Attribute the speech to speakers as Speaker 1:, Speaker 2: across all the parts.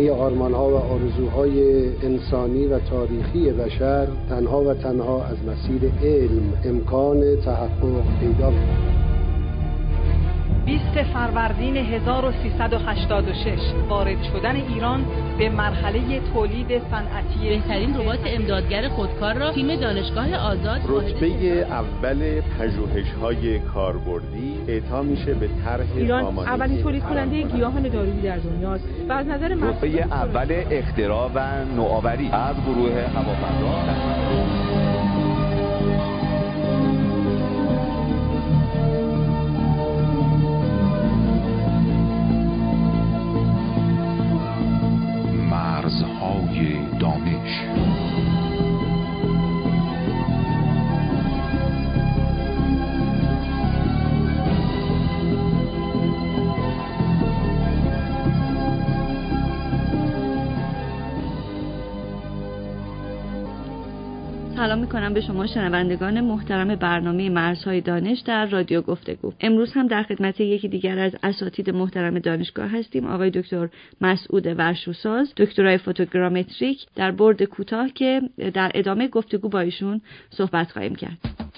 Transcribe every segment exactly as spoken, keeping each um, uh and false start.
Speaker 1: همه آرمان‌ها و آرزوهای انسانی و تاریخی بشر تنها و تنها از مسیر علم امکان تحقق پیدا می‌کند.
Speaker 2: بیست فروردین هزار و سیصد و هشتاد و شش وارد شدن ایران به مرحله تولید صنعتی
Speaker 3: بهترین ربات امدادگر خودکار را تیم دانشگاه آزاد
Speaker 4: رتبه اول پژوهش‌های کاربردی اعطا میشه به طرح
Speaker 5: ایران اولین تولید کننده گیاهان دارویی در دنیاست و از نظر
Speaker 6: رتبه اول اختراع و نوآوری از گروه هوافضا.
Speaker 7: مرزهای دانش.
Speaker 8: سلام میکنم به شما شنوندگان محترم برنامه مرزهای دانش در رادیو گفتگو. امروز هم در خدمت یکی دیگر از اساتید محترم دانشگاه هستیم، آقای دکتر مسعود ورشوساز، دکترای فوتوگرامتریک در برد کوتاه که در ادامه گفتگو با ایشون صحبت خواهیم کرد.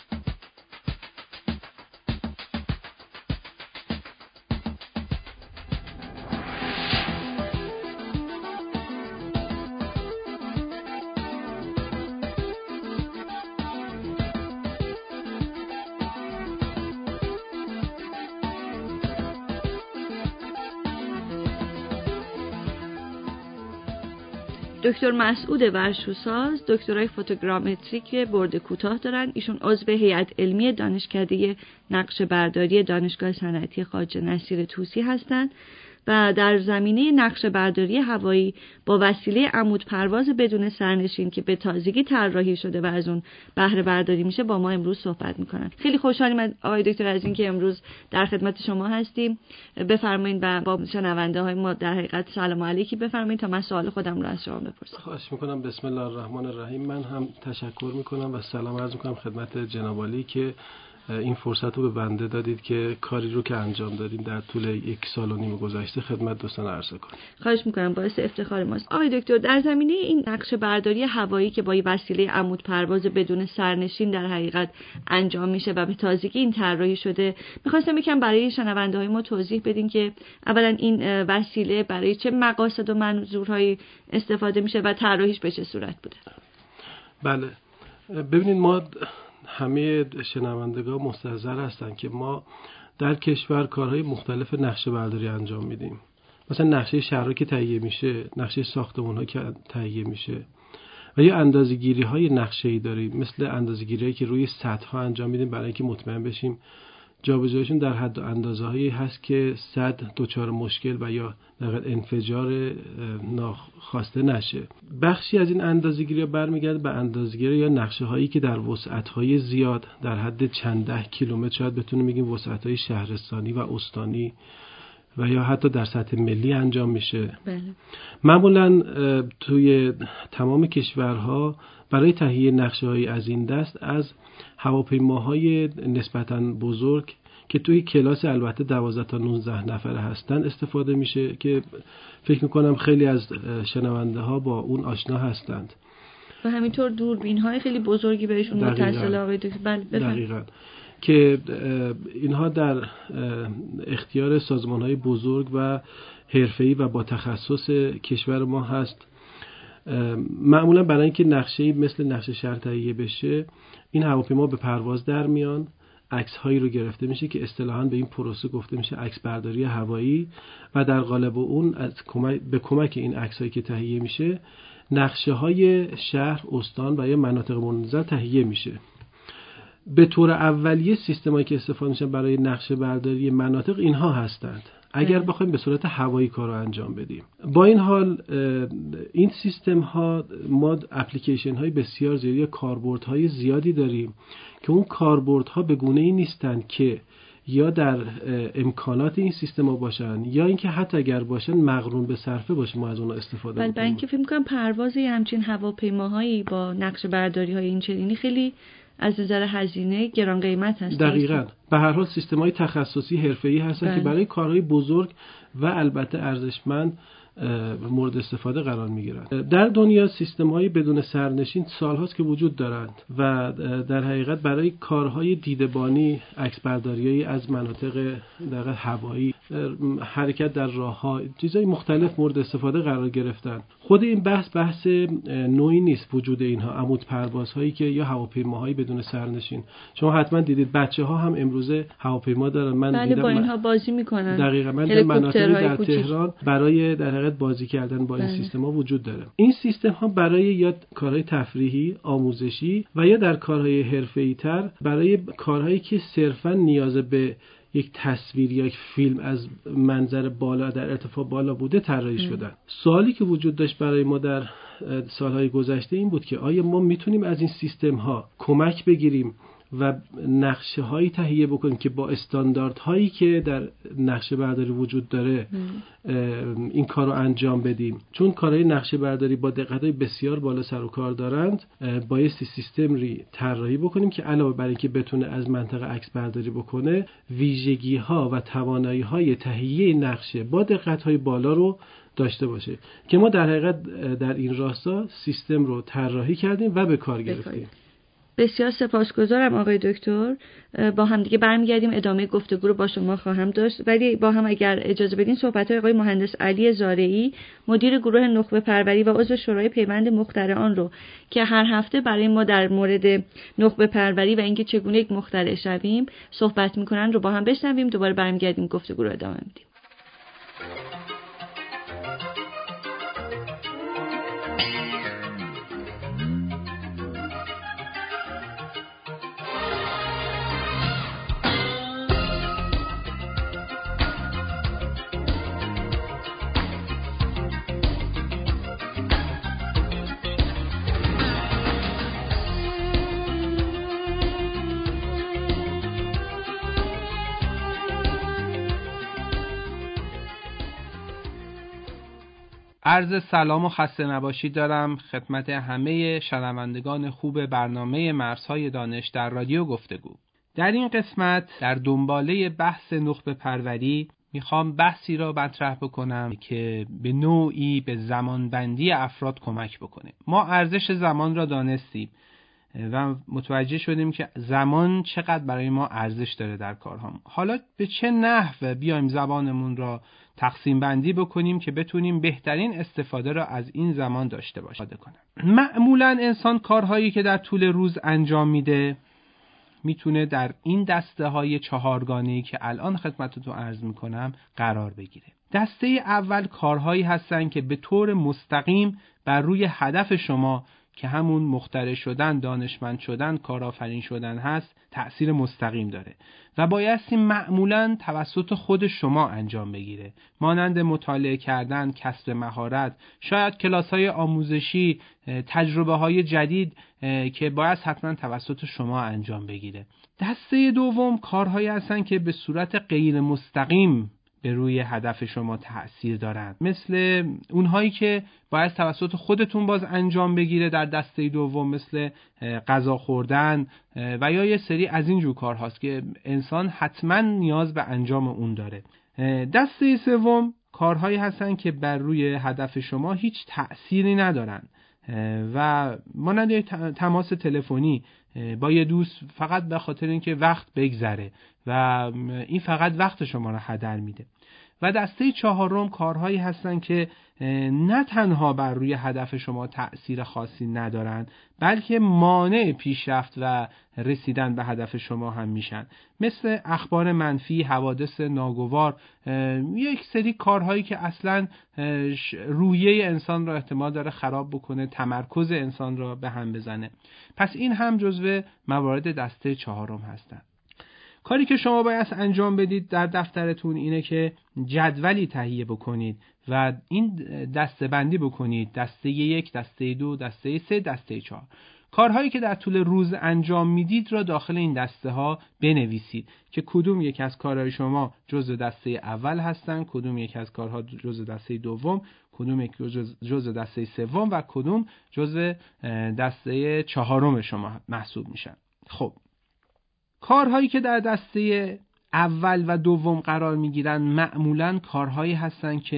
Speaker 8: دکتر مسعود ورشوساز دکترای فوتوگرامتریک برد کوتاه دارن. ایشون عضو هیئت علمی دانشکده نقشه برداری دانشگاه صنعتی خواجه نصیر طوسی هستند و در زمینه نقشه برداری هوایی با وسیله عمود پرواز بدون سرنشین که به تازگی طراحی شده و از اون بهره برداری میشه با ما امروز صحبت میکنن. خیلی خوشحالیم آقای دکتر از اینکه امروز در خدمت شما هستیم. بفرمایید و با شنونده های ما در حقیقت سلام علیکی بفرمایید تا من سوال خودم رو از شما بپرسم.
Speaker 9: خواهش میکنم. بسم الله الرحمن الرحیم. من هم تشکر میکنم و سلام عرض میکنم خدمت جناب عالی که این فرصت رو به بنده دادید که کاری رو که انجام دادیم در طول یک سال و نیم گذشته خدمت دوستان عرضه کنم.
Speaker 8: خواهش میکنم، باعث افتخار ماست. آقای دکتر، در زمینه این نقشه برداری هوایی که با وسیله عمود پرواز بدون سرنشین در حقیقت انجام میشه و به تازگی این طراحی شده، میخواستم یکم برای شنونده های ما توضیح بدین که اولا این وسیله برای چه مقاصد و منظورهایی استفاده میشه و طراحیش به چه صورت بوده.
Speaker 9: بله، ببینید ما همه شنوندگان مستحضر هستن که ما در کشور کارهای مختلف نقشه برداری انجام میدیم. مثلا نقشه شهرها که تهیه میشه، نقشه ساختمان‌ها که تهیه میشه و یا اندازه‌گیری های نقشه‌ای داریم، مثل اندازه‌گیری‌هایی که روی سدها انجام میدیم برای اینکه مطمئن بشیم جابجاییشون در حد و اندازه‌هایی هست که سد دچار مشکل و یا در انفجار ناخواسته نشه. بخشی از این اندازه‌گیری‌ها برمیگرده به اندازه‌گیری یا نقشه‌هایی که در وسعت‌های زیاد در حد چند ده کیلومتر، شاید بتونیم بگیم وسعت‌های شهرستانی و استانی و یا حتی در سطح ملی انجام میشه.
Speaker 8: بله.
Speaker 9: معمولاً توی تمام کشورها برای تهیه نقشه‌های از این دست از هواپیماهای نسبتاً بزرگ که توی کلاس البته دوازده تا نوزده نفره هستن استفاده میشه که فکر میکنم خیلی از شنونده ها با اون آشنا هستند.
Speaker 8: و همینطور دوربین های خیلی بزرگی بهشون متصل آقای دکتر. بله
Speaker 9: دقیقاً که اینها در اختیار سازمان های بزرگ و حرفه‌ای و با تخصص کشور ما هست. معمولا برای اینکه نقشه‌ای مثل نقشه شهر تهیه بشه، این هواپیما به پرواز در میان، عکس هایی رو گرفته میشه که اصطلاحاً به این پروسه گفته میشه عکس برداری هوایی و در قالب اون از کمک به کمک این عکس هایی که تهیه میشه نقشه های شهر، استان و یا مناطق منظر تهیه میشه. به طور اولیه سیستمایی که استفاده میشن برای نقشه برداری مناطق اینها هستند اگر بخوایم به صورت هوایی کار رو انجام بدیم. با این حال این سیستم ها ما اپلیکیشن های بسیار زیادی یا کاربرد های زیادی داریم که اون کاربرد ها به گونه ای نیستند که یا در امکانات این سیستم ها باشن یا اینکه حتی اگر باشن مقرون به صرفه باشه ما از اون استفاده کنیم.
Speaker 8: برای اینکه فکر می‌کنم پرواز همچین هواپیماهایی با نقشه برداری های این چنینی خیلی از نظر هزینه گران قیمت هست.
Speaker 9: دقیقاً. به هر حال سیستم‌های تخصصی حرفه‌ای هستن
Speaker 8: بله.
Speaker 9: که برای کارهای بزرگ و البته ارزشمند مورد استفاده قرار میگیرند. در دنیا سیستم های بدون سرنشین سالهاست که وجود دارند و در حقیقت برای کارهای دیدبانی، عکسبرداری‌های از مناطق در هوایی، حرکت در راه‌ها، چیزهای مختلف مورد استفاده قرار گرفتن. خود این بحث بحث نوعی نیست وجود اینها، عمود پروازهایی که یا هواپیماهای بدون سرنشین. شما حتما دیدید بچه‌ها هم امروزه هواپیما دارن. من
Speaker 8: بله
Speaker 9: دیدم
Speaker 8: با اینها بازی میکنن.
Speaker 9: دقیقاً من در مناطقی در تهران برای در حقیقت بازی کردن با این سیستم‌ها وجود داره. این سیستم‌ها برای یا کارهای تفریحی، آموزشی و یا در کارهای حرفه‌ای‌تر برای کارهایی که صرفاً نیاز به یک تصویر یا یک فیلم از منظر بالا در ارتفاع بالا بوده طراحی شدن. سوالی که وجود داشت برای ما در سالهای گذشته این بود که آیا ما میتونیم از این سیستم‌ها کمک بگیریم و نقشه هایی تهیه بکنیم که با استانداردهایی که در نقشه برداری وجود داره این کار رو انجام بدیم. چون کارهای نقشه برداری با دقت‌های بسیار بالا سر و کار دارند، بایستی سیستم ری طراحی بکنیم که علاوه بر اینکه بتونه از منطقه عکس برداری بکنه، ویژگی ها و توانایی های تهیه نقشه با دقت‌های بالا رو داشته باشه که ما در حقیقت در این راستا سیستم رو طراحی کردیم و به کار گرفتیم.
Speaker 8: بسیار سپاسگزارم آقای دکتر. با هم دیگه برمیگردیم، ادامه گفتگو رو با شما خواهم داشت، ولی با هم اگر اجازه بدین صحبت‌های آقای مهندس علی زارعی، مدیر گروه نخبه پروری و عضو شورای پیوند مخترعان رو که هر هفته برای ما در مورد نخبه پروری و اینکه چگونه یک مخترع شویم صحبت می‌کنن رو با هم بشنویم. دوباره برمیگردیم گفتگو رو ادامه میدیم.
Speaker 10: عرض سلام و خسته نباشید دارم خدمت همه شنوندگان خوب برنامه مرزهای دانش در رادیو گفتگو. در این قسمت در دنباله بحث نخبه پروری میخوام بحثی را مطرح بکنم که به نوعی به زمانبندی افراد کمک بکنه. ما ارزش زمان را دانستیم و متوجه شدیم که زمان چقدر برای ما ارزش داره در کارهام. حالا به چه نحو بیایم زبانمون را تقسیم بندی بکنیم که بتونیم بهترین استفاده را از این زمان داشته باشیم. معمولا انسان کارهایی که در طول روز انجام میده میتونه در این دسته های چهارگانه‌ای که الان خدمتتون عرض میکنم قرار بگیره. دسته اول کارهایی هستن که به طور مستقیم بر روی هدف شما که همون مخترع شدن، دانشمند شدن، کارآفرین شدن هست تأثیر مستقیم داره و بایستی معمولاً توسط خود شما انجام بگیره، مانند مطالعه کردن، کسب مهارت، شاید کلاس‌های آموزشی، تجربه‌های جدید که باید حتما توسط شما انجام بگیره. دسته دوم کارهایی هستن که به صورت غیر مستقیم به روی هدف شما تأثیر دارند، مثل اونهایی که باید توسط خودتون باز انجام بگیره در دسته دوم، مثل غذا خوردن و یا یه سری از این جور کارهاست که انسان حتما نیاز به انجام اون داره. دسته سوم کارهایی هستن که بر روی هدف شما هیچ تأثیری ندارن و مانند تماس تلفنی با یه دوست فقط به خاطر اینکه وقت بگذره و این فقط وقت شما رو هدر میده. و دسته چهارم کارهایی هستن که نه تنها بر روی هدف شما تأثیر خاصی ندارن بلکه مانع پیشرفت و رسیدن به هدف شما هم میشن، مثل اخبار منفی، حوادث ناگوار، یک سری کارهایی که اصلا روحیه انسان را احتمال داره خراب بکنه، تمرکز انسان را به هم بزنه. پس این هم جزو موارد دسته چهارم هستن. کاری که شما باید انجام بدید در دفترتون اینه که جدولی تهیه بکنید و این دسته بندی بکنید: دسته یک، دسته دو، دسته سه، دسته چهار. کارهایی که در طول روز انجام میدید را داخل این دسته ها بنویسید که کدوم یک از کارهای شما جزء دسته اول هستن، کدوم یک از کارها جزء دسته دوم، کدوم یک جزء دسته سوم و کدوم جزء دسته چهارم شما محسوب میشن. خب کارهایی که در دسته اول و دوم قرار میگیرن معمولاً کارهایی هستن که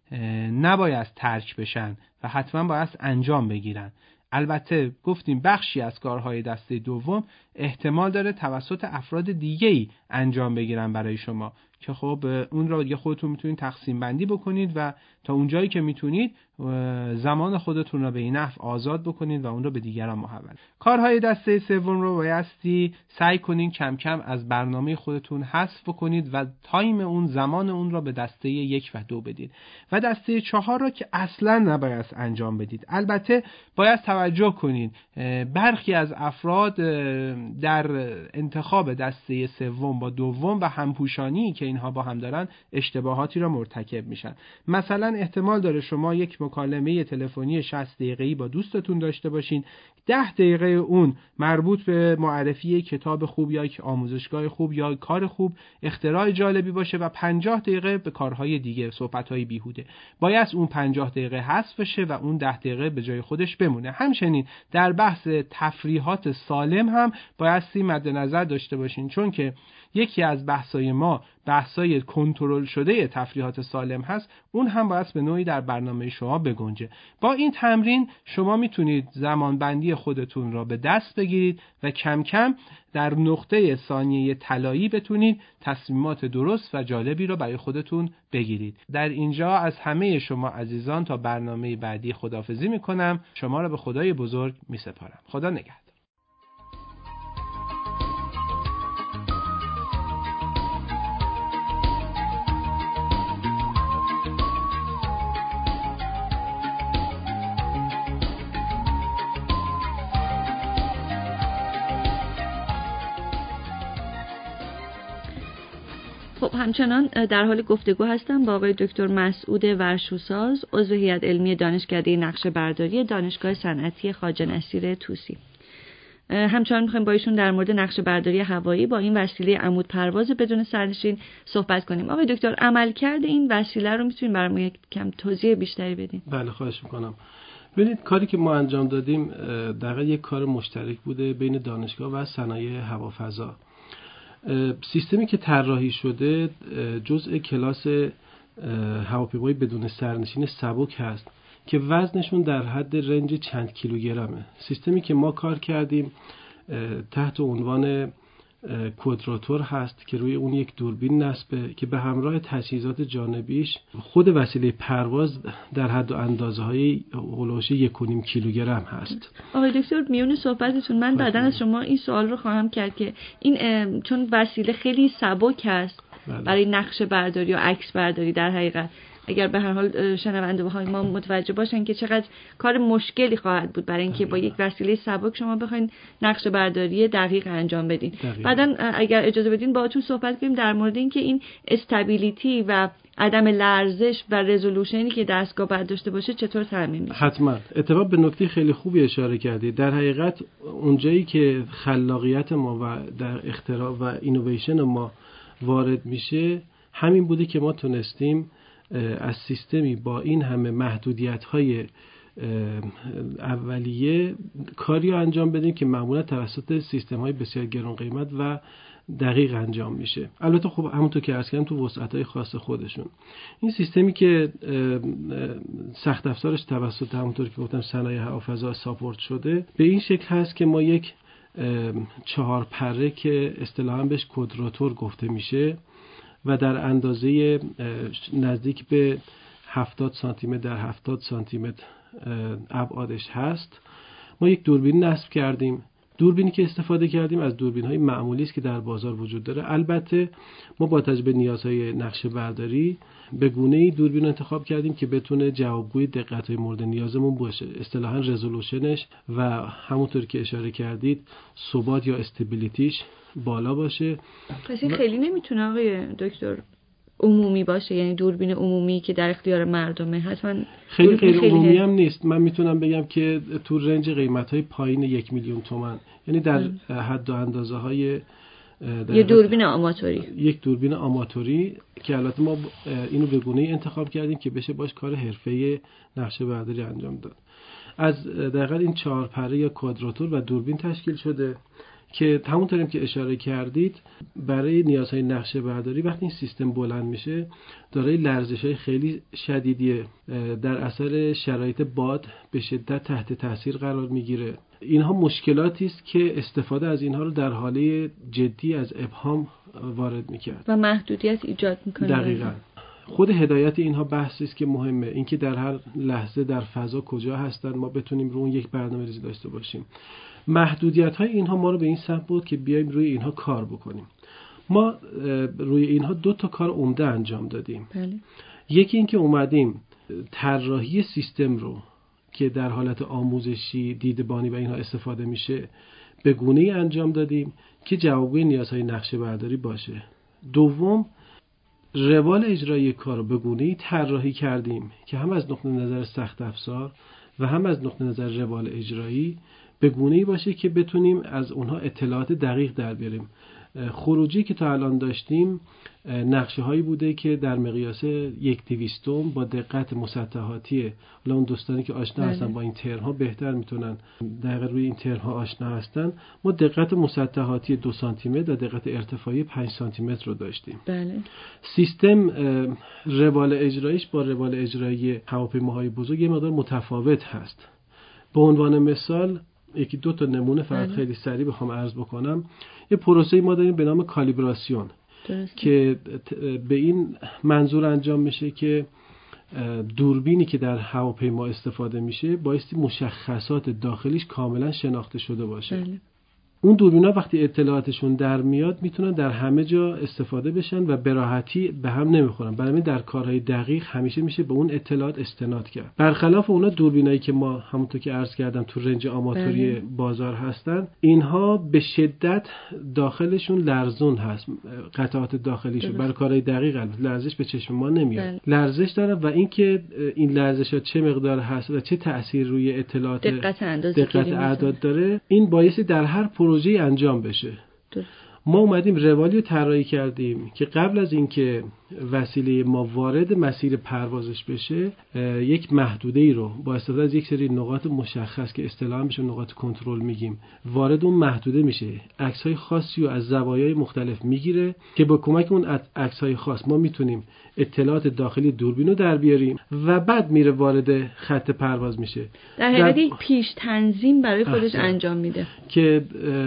Speaker 10: نباید ترک بشن و حتما باید انجام بگیرن. البته گفتیم بخشی از کارهای دسته دوم احتمال داره توسط افراد دیگه‌ای انجام بگیرن برای شما که خب اون را دیگه خودتون میتونید تقسیم بندی بکنید و تا اونجایی که میتونید زمان خودتون را به این نحو آزاد بکنید و اون را به دیگران محول. کارهای دسته سوم رو بایستی سعی کنید کم کم از برنامه خودتون حذف بکنید و تایم اون زمان اون را به دسته یک و دو بدید و دسته چهار را که اصلا نباید انجام بدید. البته باید توجه کنید برخی از افراد در انتخاب دسته سوم با دوم و همپوشانی که اینها با هم دارن اشتباهاتی را مرتکب میشن. مثلا احتمال داره شما یک مکالمه تلفنی شصت دقیقه‌ای با دوستتون داشته باشین، ده دقیقه اون مربوط به معرفی کتاب خوب یا یک آموزشگاه خوب یا کار خوب، اختراع جالبی باشه و پنجاه دقیقه به کارهای دیگه، صحبت‌های بیهوده. باید اون پنجاه دقیقه حذف بشه و اون ده دقیقه به جای خودش بمونه. همچنین در بحث تفریحات سالم هم بایستی مد نظر داشته باشین، چون که یکی از بحثای ما بحثای کنترل شده تفریحات سالم هست، اون هم باید به نوعی در برنامه شما بگنجه. با این تمرین شما میتونید زمانبندی خودتون را به دست بگیرید و کم کم در نقطه ثانیه طلایی بتونید تصمیمات درست و جالبی را برای خودتون بگیرید. در اینجا از همه شما عزیزان تا برنامه بعدی خداحافظی میکنم. شما را به خدای بزرگ میسپارم. خدا نگهدار.
Speaker 8: خب همچنان در حال گفتگو هستم با آقای دکتر مسعود ورشوساز، عضو هیئت علمی دانشکده نقشه برداری دانشگاه صنعتی خواجه نصیر طوسی. همچنان می‌خوایم با ایشون در مورد نقشه برداری هوایی با این وسیله عمود پرواز بدون سرنشین صحبت کنیم. آقای دکتر، عملکرد این وسیله رو می‌تونید برام یک کم توضیح بیشتری بدین؟
Speaker 9: بله، خواهش می‌کنم. ببینید، کاری که ما انجام دادیم در واقع یک کار مشترک بوده بین دانشگاه و صنایع هوافضا. سیستمی که طراحی شده جزء کلاس هواپیمای بدون سرنشین سبک هست که وزنشون در حد رنج چند کیلوگرمه. سیستمی که ما کار کردیم تحت عنوان کوادراتور هست که روی اون یک دوربین نصبه که به همراه تجهیزات جانبیش خود وسیله پرواز در حد و اندازه های هولوش یک و نیم کیلوگرم هست.
Speaker 8: آقای دکتر، میون صحبتتون من بعداً از شما این سوال رو خواهم کرد که این چون وسیله خیلی سبک هست بله. برای نقشه برداری و عکس برداری، در حقیقت اگر به هر حال شنونده های ما متوجه باشن که چقدر کار مشکلی خواهد بود برای اینکه با یک وسیله سبک شما بخواید نقشه برداری دقیق انجام بدین. بعدن اگر اجازه بدین باهاتون صحبت کنیم در مورد اینکه این استابیلیتی و عدم لرزش و رزولوشنی که دستگاه باید داشته باشه چطور تامین میشه؟
Speaker 9: حتما. اتفاقا به نکته خیلی خوبی اشاره کردید. در حقیقت اونجایی که خلاقیت ما و در اختراع و اینویشن ما وارد میشه همین بوده که ما تونستیم از سیستمی با این همه محدودیت‌های اولیه کاری رو انجام بدیم که معمولا توسط سیستم‌های بسیار گران قیمت و دقیق انجام میشه. البته خب همونطور که عرض کردم تو وسعت‌های خاص خودشون. این سیستمی که سخت افزارش توسط همونطور که گفتم صنایع هوافضا ساپورت شده به این شکل هست که ما یک چهار پره که اصطلاحاً بهش کوادراتور گفته میشه و در اندازه نزدیک به هفتاد سانتی متر در هفتاد سانتی متر ابعادش هست، ما یک دوربین نصب کردیم. دوربینی که استفاده کردیم از دوربین‌های معمولی است که در بازار وجود داره. البته ما با توجه به نیازهای نقشه برداری به گونه‌ای دوربین رو انتخاب کردیم که بتونه جوابگوی دقت‌های مورد نیازمون باشه. اصطلاحاً رزولوشنش و همونطور که اشاره کردید ثبات یا استابیلیتیش بالا باشه.
Speaker 8: پس این خیلی نمیتونه آقای دکتر عمومی باشه، یعنی دوربین عمومی که در اختیار مردمه حتما
Speaker 9: خیلی خیلی عمومی هم نیست. من میتونم بگم که تو رنج قیمت‌های پایین یک میلیون تومان، یعنی در حد و اندازه های
Speaker 8: یه دوربین آماتوری،
Speaker 9: یک دوربین آماتوری که البته ما اینو به گونه‌ای انتخاب کردیم که بشه باش کار حرفه‌ای نقشه برداری انجام داد. از دقیقاً این چهار پره یا کوادراتور و دوربین تشکیل شده که همونطوریم که اشاره کردید برای نیازهای نقشه برداری وقتی این سیستم بلند میشه دارای لرزش‌های خیلی شدیدیه، در اثر شرایط باد به شدت تحت تاثیر قرار میگیره. اینها مشکلاتی است که استفاده از اینها رو در حاله جدی از ابهام وارد میکرد
Speaker 8: و محدودیت ایجاد میکنه.
Speaker 9: دقیقاً. خود هدایت اینها بحثی است که مهمه، اینکه در هر لحظه در فضا کجا هستن ما بتونیم رو اون یک برنامه‌ریزی داشته باشیم. محدودیت‌های اینها ما رو به این سمت بود که بیایم روی اینها کار بکنیم. ما روی اینها دو تا کار عمده انجام دادیم.
Speaker 8: بله.
Speaker 9: یکی این که اومدیم طراحی سیستم رو که در حالت آموزشی دیدبانی و اینها استفاده میشه به گونه‌ای انجام دادیم که جوابگوی نیازهای نقشه برداری باشه. دوم، روال اجرایی کار رو به گونه‌ای طراحی کردیم که هم از نقطه نظر سخت افزار و هم از نقطه نظر روال اجرایی به گونه‌ای باشه که بتونیم از اونها اطلاعات دقیق در بیاریم. خروجی که تا الان داشتیم نقشه هایی بوده که در مقیاس یک دویستم با دقت مسطحاتی، حالا اون دوستانی که آشنا
Speaker 8: بله.
Speaker 9: هستن با این ترم ها بهتر میتونن دقیقا روی این ترم ها آشنا هستن، ما دقت مسطحاتی دو سانتی متر و دقت ارتفاعی پنج سانتی متر رو داشتیم.
Speaker 8: بله.
Speaker 9: سیستم روال اجراییش با روال اجرایی هواپیماهای بزرگ یه مقدار متفاوت هست. به عنوان مثال یکی دو تا نمونه فقط خیلی سریع بخوام عرض بکنم. یه پروسه‌ای ما داریم به نام کالیبراسیون درسته. که به این منظور انجام میشه که دوربینی که در هواپیما استفاده میشه بایستی مشخصات داخلیش کاملا شناخته شده باشه. بله. اون دوربینا وقتی اطلاعاتشون در میاد میتونن در همه جا استفاده بشن و به راحتی به هم نمیخورن. برای همین در کارهای دقیق همیشه میشه به اون اطلاعات استناد کرد. برخلاف اونا دوربینایی که ما همونطور که عرض کردم تو رنج آماتوری بله. بازار هستن، اینها به شدت داخلشون لرزون هست، قطعات داخلیشون برای کارهای دقیق لرزش به چشم ما نمیاد. بله. لرزش داره و اینکه این لرزشات چه مقدار هست و چه تأثیر روی اطلاعات
Speaker 8: دقت اندازه‌گیری
Speaker 9: دقت اعداد داره، این باعث در هر پروژه انجام بشه. ده. ما اومدیم روالی رو طراحی کردیم که قبل از اینکه وسیله ما وارد مسیر پروازش بشه یک محدوده ای رو با استفاده از یک سری نقاط مشخص که اصطلاحاً بهشون نقاط کنترل میگیم وارد اون محدوده میشه. عکس‌های خاصی رو از زوایای مختلف میگیره که با کمک اون عکس‌های خاص ما میتونیم اطلاعات داخلی دوربین رو در بیاریم و بعد میره وارد خط پرواز میشه.
Speaker 8: در حقیقت یک پیش تنظیم برای خودش انجام میده
Speaker 9: که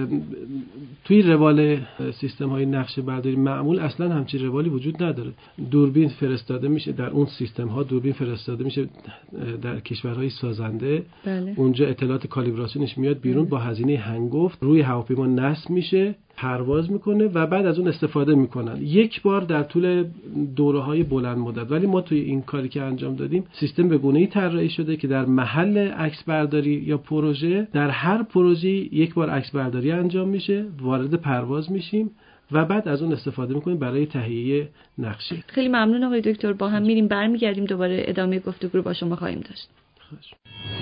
Speaker 9: توی روال سیستم های نقشه برداری معمول اصلا همچین روالی وجود نداره. دوربین فرستاده میشه در اون سیستم ها، دوربین فرستاده میشه در کشورهای سازنده. بله. اونجا اطلاعات کالیبراسیونش میاد بیرون. بله. با هزینه هنگفت روی هواپیما نصب میشه، پرواز میکنه و بعد از اون استفاده میکنن یک بار در طول دوره‌های بلند مدت. ولی ما توی این کاری که انجام دادیم سیستم به گونه‌ای طراحی شده که در محل عکس برداری یا پروژه، در هر پروژه یک بار عکس برداری انجام میشه، وارد پرواز میشیم و بعد از اون استفاده میکنیم برای تهیه نقشه.
Speaker 8: خیلی ممنون آقای دکتر. با هم میریم برمیگردیم دوباره ادامه گفتگو رو با شما خواهیم داشت. خوش.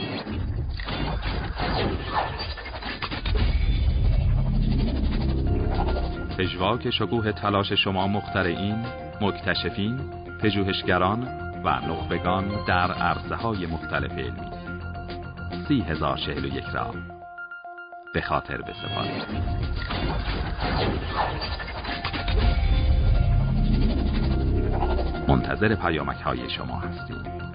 Speaker 11: پژواک شکوه تلاش شما مخترعین، مکتشفین، پژوهشگران و نخبگان در عرصه‌های مختلف علمی. سی هزار چهل و یک را به خاطر بسپارید. منتظر پیامک‌های شما هستیم.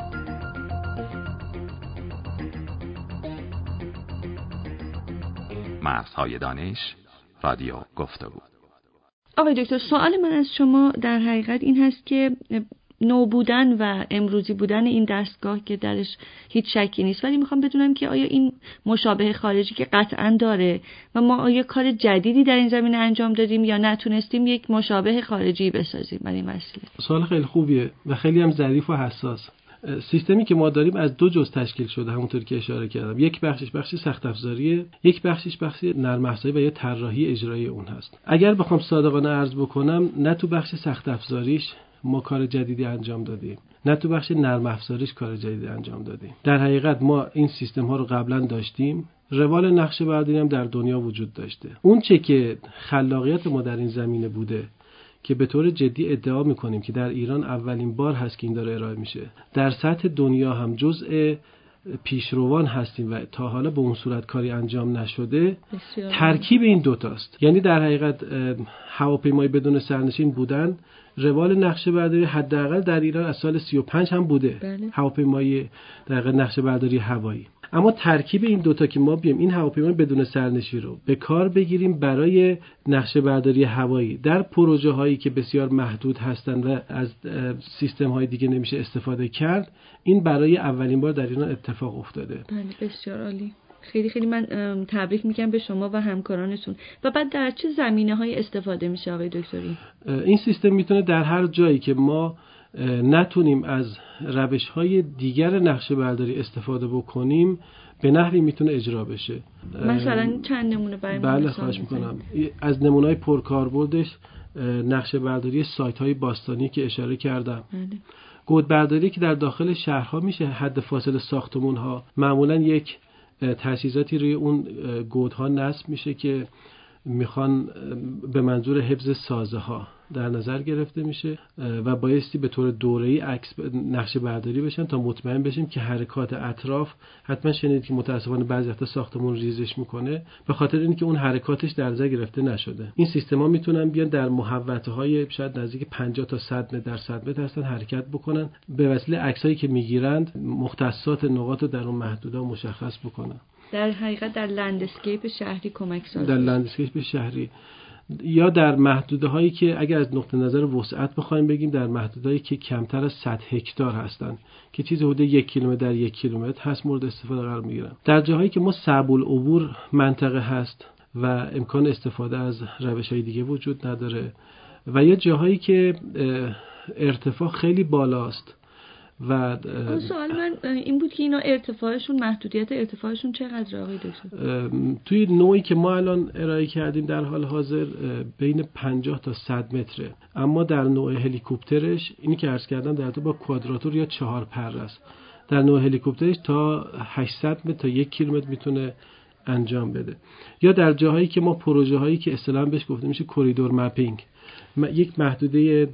Speaker 11: مرزهای دانش، رادیو گفتگو.
Speaker 8: آقای دکتر، سوال من از شما در حقیقت این هست که نو بودن و امروزی بودن این دستگاه که درش هیچ شکی نیست، ولی میخوام بدونم که آیا این مشابه خارجی که قطعاً داره و ما آیا کار جدیدی در این زمینه انجام دادیم یا نتونستیم یک مشابه خارجی بسازیم برای این وسیله؟
Speaker 9: سوال خیلی خوبیه و خیلی هم ظریف و حساس. سیستمی که ما داریم از دو جزء تشکیل شده، همونطور که اشاره کردم. یک بخشش بخشی سخت افزاریه، یک بخشش بخشی نرم افزاری و یا طراحی اجرایی اون هست. اگر بخوام صادقانه عرض بکنم، نه تو بخش سخت افزاریش ما کار جدیدی انجام دادیم، نه تو بخش نرم افزاریش کار جدیدی انجام دادیم. در حقیقت ما این سیستم ها رو قبلا داشتیم، روال نقشه برداری هم در دنیا وجود داشته. اون چه که خلاقیت ما در این زمینه بوده که به طور جدی ادعا میکنیم که در ایران اولین بار هست که این داره ارائه میشه، در سطح دنیا هم جزء پیشروان هستیم و تا حالا به اون صورت کاری انجام نشده ترکیب این دوتاست. یعنی در حقیقت هواپیمای بدون سرنشین بودن روال نقشه برداری حداقل در ایران از سال سی و پنج هم بوده. بله. هواپیمای در حقیقت نقشه برداری هوایی. اما ترکیب این دوتا که ما بیایم این هواپیمای بدون سرنشین رو به کار بگیریم برای نقشه برداری هوایی در پروژه هایی که بسیار محدود هستند و از سیستم های دیگه نمیشه استفاده کرد، این برای اولین بار در ایران اتفاق افتاده.
Speaker 8: بله بسیار عالی. خیلی خیلی من تبریک میگم به شما و همکارانتون. و بعد در چه زمینه‌های استفاده میشه آقای دکتری؟
Speaker 9: این سیستم میتونه در هر جایی که ما نتونیم از روش‌های دیگر نقشه برداری استفاده بکنیم به نحوی میتونه اجرا بشه.
Speaker 8: مثلا چند نمونه برای ما؟
Speaker 9: بله خواهش میکنم. از نمونه‌های پرکاربردش نقشه برداری سایت‌های باستانی که اشاره کردم. بله. گود برداری که در داخل شهرها میشه، حد فاصله ساختمان‌ها معمولاً یک تجهیزاتی روی اون گودها نصب میشه که میخوان به منظور حفظ سازه ها در نظر گرفته میشه و بایستی به طور دوره‌ای عکس نقشه برداری بشن تا مطمئن بشیم که حرکات اطراف، حتما شنیدید که متاسفانه بعضی وقتا ساختمون ریزش میکنه به خاطر اینکه اون حرکاتش در نظر گرفته نشده. این سیستما میتونن بیان در محوطه‌های شاید نزدیک پنجاه تا صد متر در صد متر هستن حرکت بکنن، به وسیله عکسایی که میگیرند مختصات نقاط رو در اون محدوده مشخص بکنن.
Speaker 8: در حقیقت در لندسکیپ شهری کمک ساز
Speaker 9: در لندسکیپ شهری یا در محدوده هایی که اگر از نقطه نظر وسعت بخوایم بگیم در محدوده هایی که کمتر از صد هکتار هستن که چیز حدود یک کیلومتر در یک کیلومتر هست مورد استفاده قرار میگیرن. در جاهایی که ما صعب العبور منطقه هست و امکان استفاده از روش های دیگه وجود نداره و یا جاهایی که ارتفاع خیلی بالاست و
Speaker 8: سوال من این بود که اینا ارتفاعشون، محدودیت ارتفاعشون چقدر آقای دکتر؟
Speaker 9: توی نوعی که ما الان ارائه کردیم در حال حاضر بین پنجاه تا صد متره، اما در نوع هلیکوپترش اینی که عرض کردم در تو با کوادراتور یا چهار پر است. در نوع هلیکوپترش تا هشتصد متر تا یک کیلومتر میتونه انجام بده. یا در جاهایی که ما پروژه هایی که اصطلاحاً بهش گفته میشه کوریدور مپینگ، یک محدوده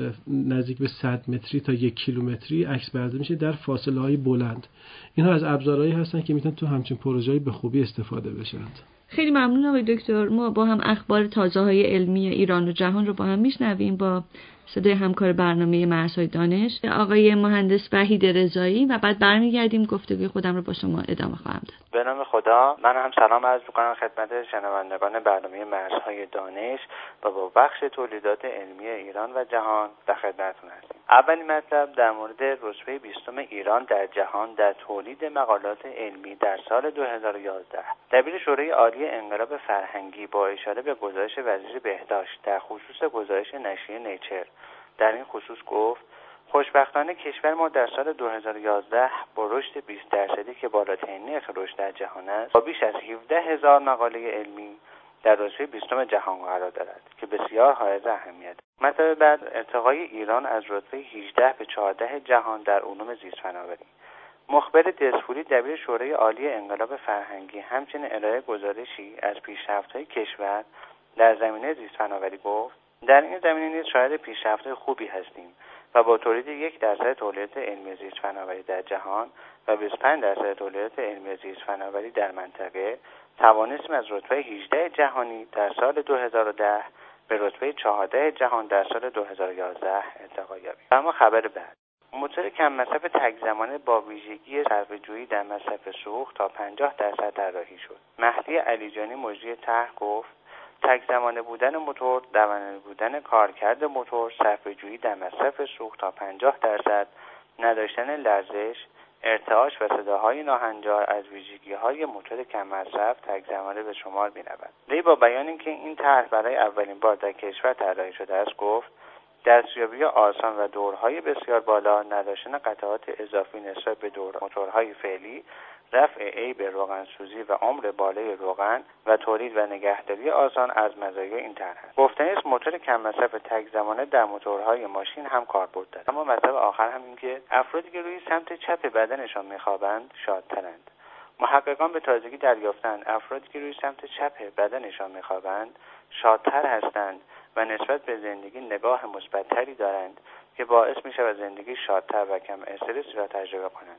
Speaker 9: نزدیک به صد متری تا یک کیلومتری عکس برداری میشه در فاصله های بلند. اینها از ابزارهایی هستن که میتونن تو همچین پروژه‌ای به خوبی استفاده بشن.
Speaker 8: خیلی ممنون آقای دکتر. ما با هم اخبار تازه‌های علمی ایران و جهان رو با هم میشنویم با صدای همکار برنامه مرزهای دانش آقای مهندس وحید رضایی و بعد برمیگردیم گفتگوی خودم رو با شما ادامه خواهم داد.
Speaker 12: به نام خدا، من هم سلام عرض می‌کنم خدمت شنوندگان برنامه مرزهای دانش و با بخش تولیدات علمی ایران و جهان در خدمتتون هستیم. اولین مطلب در مورد رتبه بیستم ایران در جهان در تولید مقالات علمی در سال دو هزار و یازده. دبیر شورای عالی انقلاب فرهنگی با اشاره به گزارش وزیر بهداشت در خصوص گزارش نشریه نیچر در این خصوص گفت: خوشبختانه کشور ما در سال دو هزار و یازده با رشد بیست درصدی که بالاترین نرخ رشد در جهان است، با بیش از هفده هزار مقاله علمی در رتبه بیستم جهان قرار دارد که بسیار حائز اهمیت. مطلب بعد، ارتقای ایران از رتبه هجده به چهارده جهان در علوم زیست فناوری. مخبر دزفولی دبیر شورای عالی انقلاب فرهنگی همچنین ارائه گزارشی از پیشرفت‌های کشور در زمینه زیست فناوری گفت: در این زمینه نیز شاهد پیشرفت‌های خوبی هستیم و با تولید یک درصد تولیدات علمی زیست فناوری در جهان و بیست و پنج درصد تولیدات علمی زیست فناوری در منطقه توانستیم از رتبه هجده جهانی در سال دو هزار و ده به رتبه چهارده جهان در سال دو هزار و یازده ارتقا یابیم. اما خبر بعد، موتور کم مصرف تک زمانه با ویژگی صرفه‌جویی در مصرف سوخت تا پنجاه درصد طراحی شد. مهدی علیجانی مجری طرح گفت: تک زمانه بودن موتور، دوانه بودن کارکرد موتور، صرفه‌جویی در مصرف سوخت تا پنجاه درصد، نداشتن لرزش، ارتعاش و صداهای ناهنجار از ویژگی‌های موتور کم مصرف تک زمانه به شمار می‌رود. وی با بیان اینکه این طرح برای اولین بار در کشور طراحی شده است گفت: دستیابی آسان و دورهای بسیار بالا، نداشتن قطعات اضافی نسبت به دور موتورهای فعلی، رفع عیب روغنسوزی و عمر بالای روغن و تولید و نگهداری آسان از مزایای این طرح است. گفتنی است موتور کم مصرف تک زمانه در موتورهای ماشین هم کاربرد دارد. اما مطلب آخر هم این که افرادی که روی سمت چپ بدنشان می‌خوابند شادترند. محققان به تازگی دریافتند افرادی که روی سمت چپ بدنشان می‌خوابند شادتر هستند و نسبت به زندگی نگاه مثبت‌تری دارند که باعث می‌شود زندگی شادتر و کم استرس را تجربه کنند.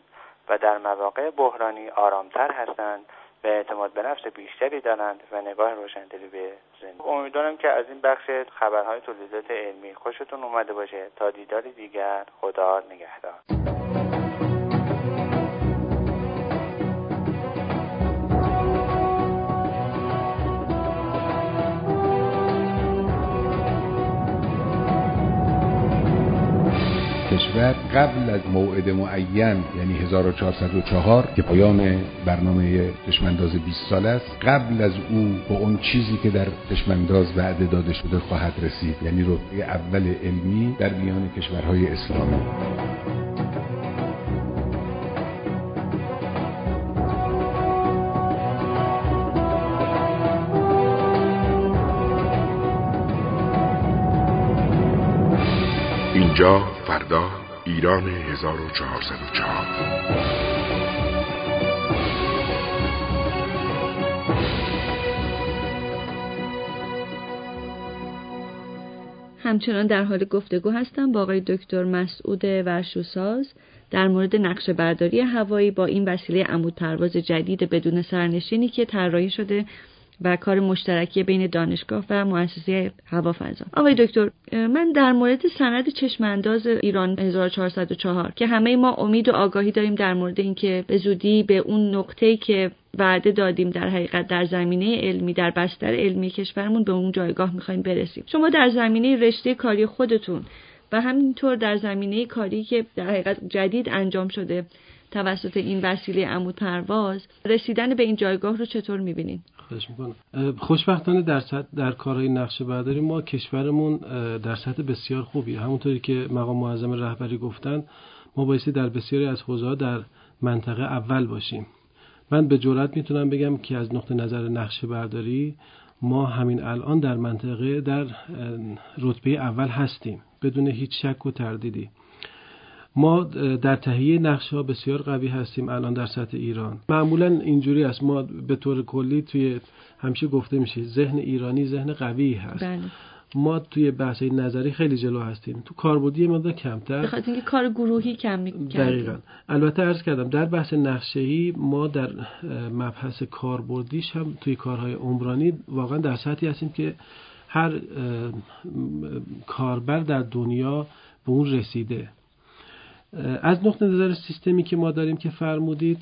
Speaker 12: و در مواقع بحرانی آرامتر هستند و اعتماد به نفس بیشتری دارند و نگاه روشن‌دلی به زندگی. امیدوارم که از این بخش خبرهای تولیدات علمی خوشتون اومده باشه. تا دیداری دیگر، خدا نگهدار.
Speaker 13: کشور قبل از موعد معین یعنی هزار و چهارصد و چهار که پایان برنامه چشمانداز بیست سال است، قبل از او با اون چیزی که در چشمانداز وعده داده شده خواهد رسید، یعنی رتبه اول علمی در میان کشورهای اسلامی.
Speaker 7: اینجا فردا ایران هزار و چهارصد و چهار.
Speaker 8: همچنان در حال گفتگو هستم با آقای دکتر مسعود ورشوساز در مورد نقشه برداری هوایی با این وسیله عمود پرواز جدید بدون سرنشینی که طراحی شده و کار مشترکی بین دانشگاه و مؤسسه هوافضا. آقای دکتر، من در مورد سند چشمانداز ایران هزار و چهارصد و چهار که همه ما امید و آگاهی داریم در مورد اینکه به زودی به اون نقطه‌ای که وعده دادیم در حقیقت در زمینه علمی، در بستر علمی کشورمون به اون جایگاه می‌خوایم برسیم. شما در زمینه رشته کاری خودتون و همینطور در زمینه کاری که در حقیقت جدید انجام شده توسط این وسیله عمود پرواز، رسیدن به این جایگاه رو چطور می‌بینید؟
Speaker 9: خواهش میکنم. خوشبختانه در سطح در کارهای نقشه برداری ما کشورمون در سطح بسیار خوبی، همونطوری که مقام معظم رهبری گفتن ما بایستی در بسیاری از حوزه‌ها در منطقه اول باشیم. من به جرئت میتونم بگم که از نقطه نظر نقشه برداری ما همین الان در منطقه در رتبه اول هستیم بدون هیچ شک و تردیدی. ما در تهیه نقشه ها بسیار قوی هستیم الان در سطح ایران. معمولا اینجوری است، ما به طور کلی توی همیشه گفته میشه ذهن ایرانی ذهن قوی هست.
Speaker 8: بله.
Speaker 9: ما توی بحث نظری خیلی جلو هستیم، تو کاربردی ما کمتر،
Speaker 8: به خاطر اینکه کار گروهی کم می‌کنیم.
Speaker 9: دقیقاً. البته عرض کردم در بحث نقشه‌ای ما در مبحث کاربردیش هم توی کارهای عمرانی واقعا در سطحی هستیم که هر کاربر در دنیا به اون رسیده. از نقطه نظر سیستمی که ما داریم که فرمودید،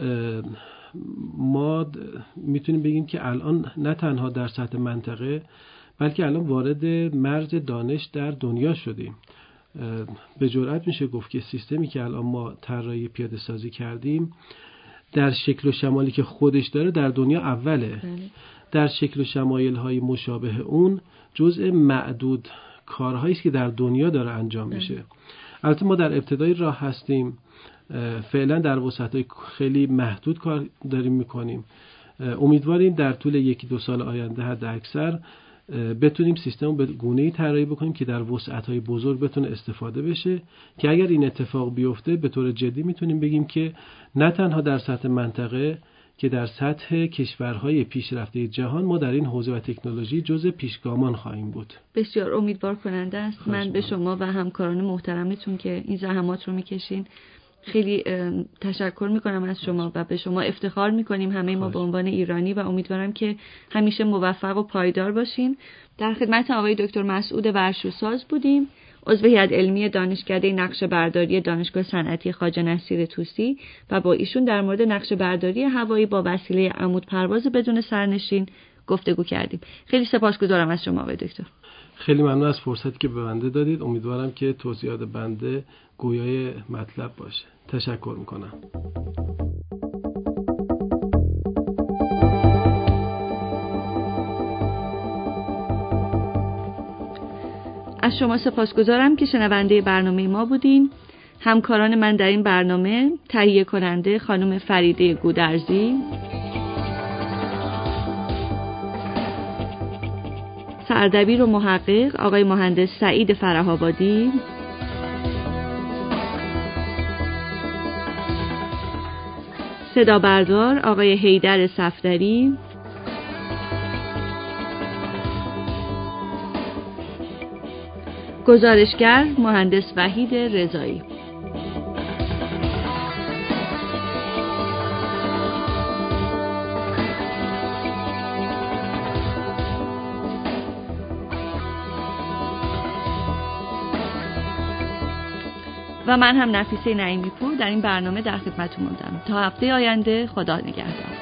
Speaker 9: ما میتونیم بگیم که الان نه تنها در سطح منطقه بلکه الان وارد مرز دانش در دنیا شدیم. به جرئت میشه گفت که سیستمی که الان ما طراحی پیاده سازی کردیم در شکل و شمالی که خودش داره در دنیا اوله. بله. در شکل و شمایل های مشابه اون جزء معدود کارهایی است که در دنیا داره انجام میشه. بله. البته ما در ابتدای راه هستیم، فعلا در وسعت‌های خیلی محدود کار داریم میکنیم. امیدواریم در طول یکی دو سال آینده حد اکثر بتونیم سیستم رو به گونه‌ای طراحی بکنیم که در وسعت‌های بزرگ بتونه استفاده بشه، که اگر این اتفاق بیفته به طور جدی میتونیم بگیم که نه تنها در سطح منطقه که در سطح کشورهای پیشرفته جهان ما در این حوزه و تکنولوژی جزء پیشگامان خواهیم بود.
Speaker 8: بسیار امیدوار کننده است. من به شما و همکاران محترمتون که این زحمات رو میکشین خیلی تشکر میکنم از شما و به شما افتخار میکنیم همه ما به عنوان ایرانی و امیدوارم که همیشه موفق و پایدار باشین. در خدمت آقای دکتر مسعود ورشوساز بودیم، عضو هیئت علمی دانشکده نقشه برداری دانشگاه صنعتی خواجه نصیر طوسی، و با ایشون در مورد نقشه برداری هوایی با وسیله عمود پرواز بدون سرنشین گفتگو کردیم. خیلی سپاسگزارم از شما آقای دکتر.
Speaker 9: خیلی ممنون از فرصتی که به بنده دادید. امیدوارم که توضیحات بنده گویای مطلب باشه. تشکر میکنم.
Speaker 8: از شما سپاسگزارم که شنونده برنامه ما بودین. همکاران من در این برنامه تهیه کننده خانم فریده گودرزی، سردبیر و محقق آقای مهندس سعید فره‌آبادی، صدا بردار آقای حیدر صفدری، گزارشگر مهندس وحید رضایی. و من هم نفیسه نعیمی پور در این برنامه در خدمتتون بودم. تا هفته آینده، خدا نگهدار.